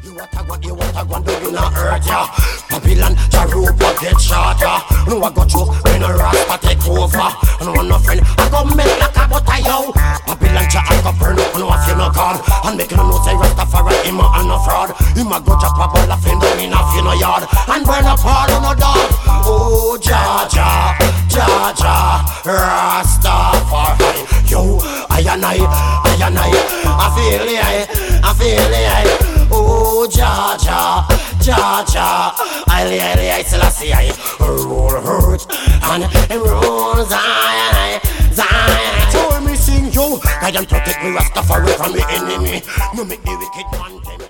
You what a go do in a earth, yeah. Babylon, Jarupa get shot, yeah. No I go through when a Rasta take over. And one no friend, I go make like a butter, yo. Babylon, I go burn up, no I feel no God. And make no know say Rastafari, him a no fraud. Him a go drop a ball of him down in a funeral yard. And burn up all on no dog. Oh, Jaja, Jaja, Rastafari. Yo, I feel it, oh, Jaja, Jaja, I Selassie, roll hurt and roll Zion. Told me sing yo, guide and protect me Rastafari from the enemy. No make the wicked man